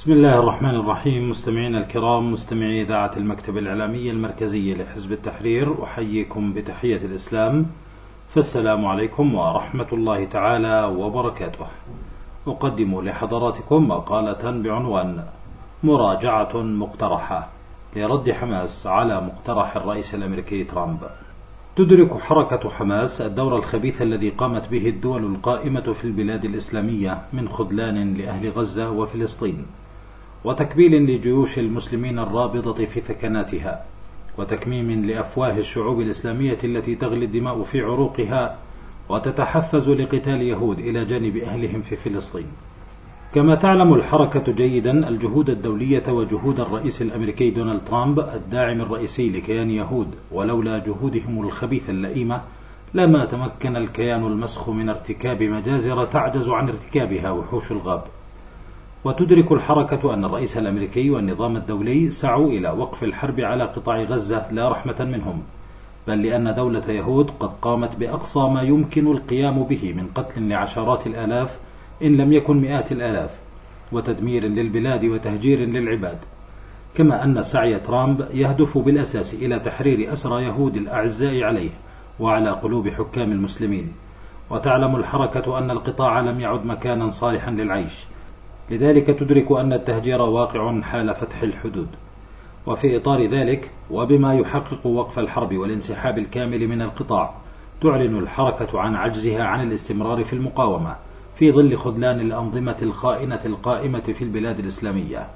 بسم الله الرحمن الرحيم. مستمعينا الكرام، مستمعي إذاعة المكتب الإعلامي المركزي لحزب التحرير، أحييكم بتحية الإسلام، فالسلام عليكم ورحمة الله تعالى وبركاته. أقدم لحضراتكم مقالة بعنوان مراجعة مقترحة لرد حماس على مقترح الرئيس الأمريكي ترامب. تدرك حركة حماس الدور الخبيث الذي قامت به الدول القائمة في البلاد الإسلامية من خذلان لأهل غزة وفلسطين، وتكبيل لجيوش المسلمين الرابضة في ثكناتها، وتكميم لأفواه الشعوب الإسلامية التي تغلي الدماء في عروقها وتتحفز لقتال يهود إلى جانب أهلهم في فلسطين. كما تعلم الحركة جيدا الجهود الدولية وجهود الرئيس الأمريكي دونالد ترامب الداعم الرئيسي لكيان يهود، ولولا جهودهم الخبيثة اللئيمة لما تمكن الكيان المسخ من ارتكاب مجازر تعجز عن ارتكابها وحوش الغاب. وتدرك الحركة أن الرئيس الأمريكي والنظام الدولي سعوا إلى وقف الحرب على قطاع غزة لا رحمة منهم، بل لأن دولة يهود قد قامت بأقصى ما يمكن القيام به من قتل لعشرات الآلاف إن لم يكن مئات الآلاف، وتدمير للبلاد وتهجير للعباد. كما أن سعي ترامب يهدف بالأساس إلى تحرير أسرى يهود الأعزاء عليه وعلى قلوب حكام المسلمين. وتعلم الحركة أن القطاع لم يعد مكانا صالحا للعيش، لذلك تدرك أن التهجير واقع حال فتح الحدود. وفي إطار ذلك، وبما يحقق وقف الحرب والانسحاب الكامل من القطاع، تعلن الحركة عن عجزها عن الاستمرار في المقاومة في ظل خذلان الأنظمة الخائنة القائمة في البلاد الإسلامية،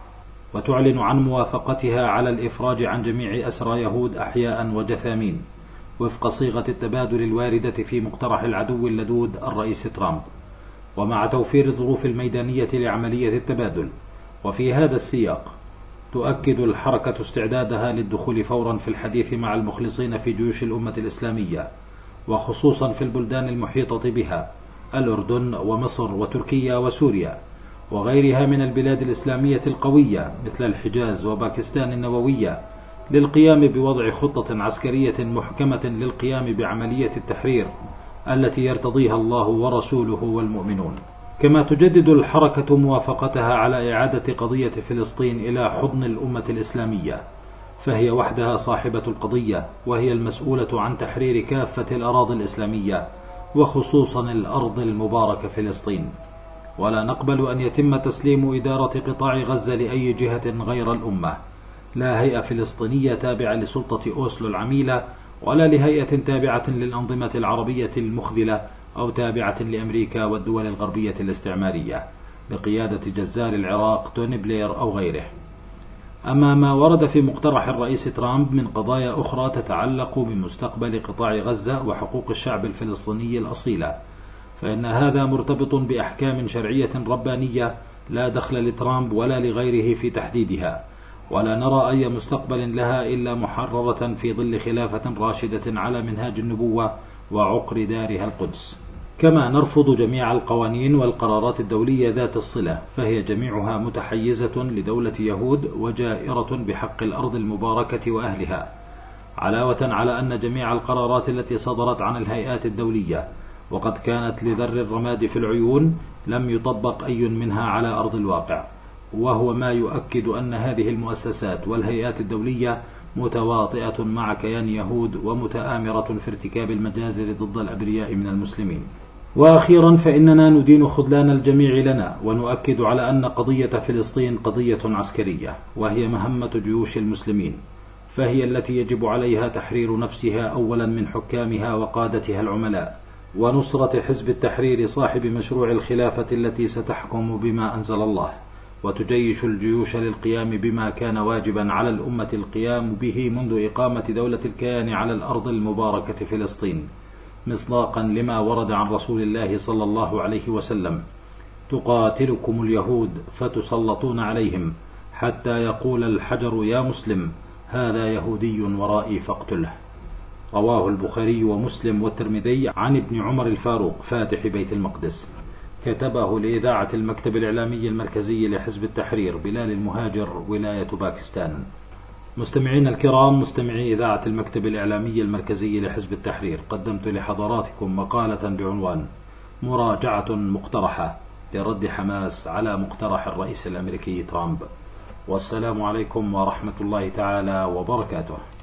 وتعلن عن موافقتها على الإفراج عن جميع أسرى يهود أحياء وجثامين وفق صيغة التبادل الواردة في مقترح العدو اللدود الرئيس ترامب، ومع توفير الظروف الميدانية لعملية التبادل. وفي هذا السياق تؤكد الحركة استعدادها للدخول فورا في الحديث مع المخلصين في جيوش الأمة الإسلامية، وخصوصا في البلدان المحيطة بها، الأردن ومصر وتركيا وسوريا وغيرها من البلاد الإسلامية القوية مثل الحجاز وباكستان النووية، للقيام بوضع خطة عسكرية محكمة للقيام بعملية التحرير التي يرتضيها الله ورسوله والمؤمنون. كما تجدد الحركة موافقتها على إعادة قضية فلسطين إلى حضن الأمة الإسلامية، فهي وحدها صاحبة القضية، وهي المسؤولة عن تحرير كافة الأراضي الإسلامية وخصوصا الأرض المباركة فلسطين. ولا نقبل أن يتم تسليم إدارة قطاع غزة لأي جهة غير الأمة، لا هيئة فلسطينية تابعة لسلطة أوسلو العميلة، ولا لهيئة تابعة للأنظمة العربية المخذلة أو تابعة لأمريكا والدول الغربية الاستعمارية بقيادة جزار العراق توني بلير أو غيره. أما ما ورد في مقترح الرئيس ترامب من قضايا أخرى تتعلق بمستقبل قطاع غزة وحقوق الشعب الفلسطيني الأصيلة، فإن هذا مرتبط بأحكام شرعية ربانية لا دخل لترامب ولا لغيره في تحديدها، ولا نرى أي مستقبل لها إلا محررة في ظل خلافة راشدة على منهاج النبوة وعقر دارها القدس. كما نرفض جميع القوانين والقرارات الدولية ذات الصلة، فهي جميعها متحيزة لدولة يهود وجائرة بحق الأرض المباركة وأهلها، علاوة على أن جميع القرارات التي صدرت عن الهيئات الدولية وقد كانت لذر الرماد في العيون لم يطبق أي منها على أرض الواقع، وهو ما يؤكد أن هذه المؤسسات والهيئات الدولية متواطئة مع كيان يهود ومتآمرة في ارتكاب المجازر ضد الأبرياء من المسلمين. وأخيرا، فإننا ندين خذلان الجميع لنا، ونؤكد على أن قضية فلسطين قضية عسكرية، وهي مهمة جيوش المسلمين، فهي التي يجب عليها تحرير نفسها أولا من حكامها وقادتها العملاء، ونصرة حزب التحرير صاحب مشروع الخلافة التي ستحكم بما أنزل الله، وتجيش الجيوش للقيام بما كان واجبا على الأمة القيام به منذ إقامة دولة الكيان على الأرض المباركة فلسطين، مصداقا لما ورد عن رسول الله صلى الله عليه وسلم: تقاتلكم اليهود فتسلطون عليهم حتى يقول الحجر يا مسلم هذا يهودي ورائي فاقتله. رواه البخاري ومسلم والترمذي عن ابن عمر الفاروق فاتح بيت المقدس. كتبه لإذاعة المكتب الإعلامي المركزي لحزب التحرير، بلال المهاجر، ولاية باكستان. مستمعين الكرام، مستمعي إذاعة المكتب الإعلامي المركزي لحزب التحرير، قدمت لحضراتكم مقالة بعنوان مراجعة مقترحة لرد حماس على مقترح الرئيس الأمريكي ترامب. والسلام عليكم ورحمة الله تعالى وبركاته.